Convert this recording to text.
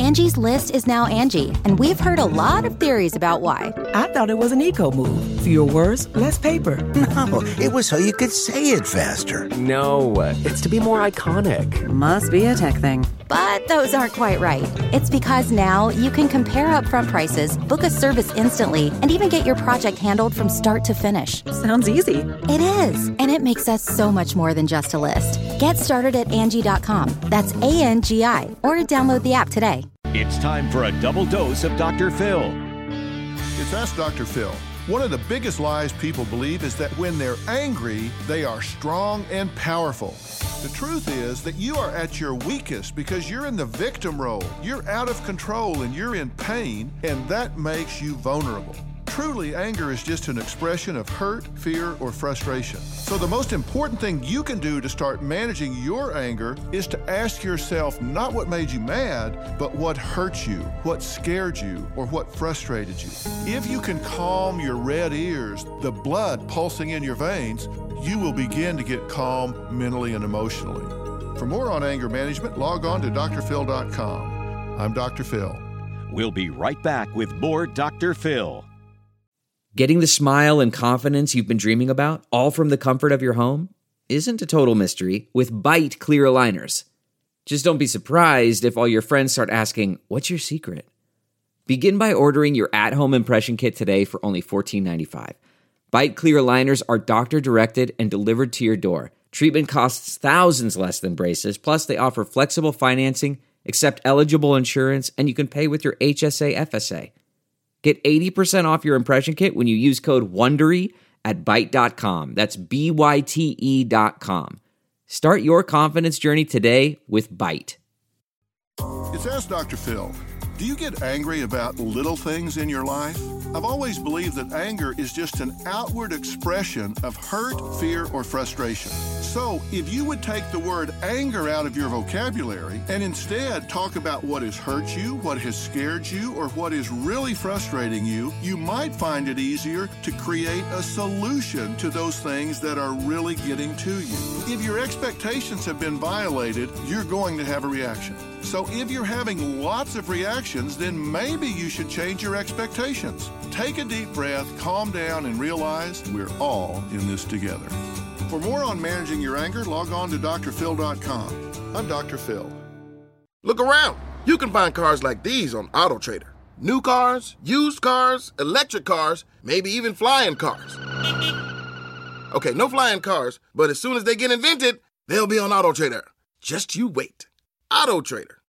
Angie's List is now Angie, and we've heard a lot of theories about why. I thought it was an eco move. Fewer words, less paper. No, it was so you could say it faster. No, it's to be more iconic. Must be a tech thing. But those aren't quite right. It's because now you can compare upfront prices, book a service instantly, and even get your project handled from start to finish. Sounds easy. It is, and it makes us so much more than just a list. Get started at Angie.com. That's ANGI, or download the app today. It's time for a double dose of Dr. Phil. It's Ask Dr. Phil. One of the biggest lies people believe is that when they're angry, they are strong and powerful. The truth is that you are at your weakest because you're in the victim role. You're out of control and you're in pain, and that makes you vulnerable. Truly, anger is just an expression of hurt, fear, or frustration. So the most important thing you can do to start managing your anger is to ask yourself not what made you mad, but what hurt you, what scared you, or what frustrated you. If you can calm your red ears, the blood pulsing in your veins, you will begin to get calm mentally and emotionally. For more on anger management, log on to drphil.com. I'm Dr. Phil. We'll be right back with more Dr. Phil. Getting the smile and confidence you've been dreaming about, all from the comfort of your home, isn't a total mystery with Byte clear aligners. Just don't be surprised if all your friends start asking, "What's your secret?" Begin by ordering your at-home impression kit today for only $14.95. Byte clear aligners are doctor-directed and delivered to your door. Treatment costs thousands less than braces, plus they offer flexible financing, accept eligible insurance, and you can pay with your HSA FSA. Get 80% off your impression kit when you use code WONDERY at Byte.com. That's BYTE.com. Start your confidence journey today with Byte. It's Ask Dr. Phil. Do you get angry about little things in your life? I've always believed that anger is just an outward expression of hurt, fear, or frustration. So, if you would take the word anger out of your vocabulary and instead talk about what has hurt you, what has scared you, or what is really frustrating you, you might find it easier to create a solution to those things that are really getting to you. If your expectations have been violated, you're going to have a reaction. So if you're having lots of reactions, then maybe you should change your expectations. Take a deep breath, calm down, and realize we're all in this together. For more on managing your anger, log on to drphil.com. I'm Dr. Phil. Look around. You can find cars like these on AutoTrader. New cars, used cars, electric cars, maybe even flying cars. Okay, no flying cars, but as soon as they get invented, they'll be on AutoTrader. Just you wait. AutoTrader.